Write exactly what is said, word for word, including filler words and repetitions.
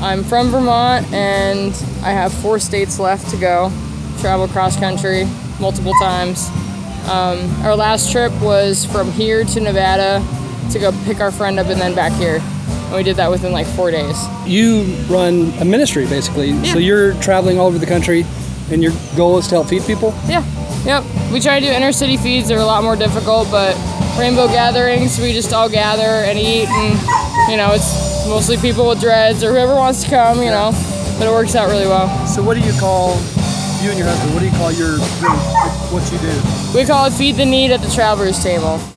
I'm from Vermont, and I have four states left to go. Travel cross country multiple times. Um, our last trip was from here to Nevada to go pick our friend up and then back here. And we did that within like four days. You run a ministry, basically. Yeah. So you're traveling all over the country, and your goal is to help feed people? Yeah, yep. We try to do inner city feeds. They're a lot more difficult, but rainbow gatherings, we just all gather and eat, and, you know, it's mostly people with dreads or whoever wants to come, you know, but it works out really well. So what do you call, you and your husband, what do you call your, your what you do? We call it Feed the Need at the Traveler's Table.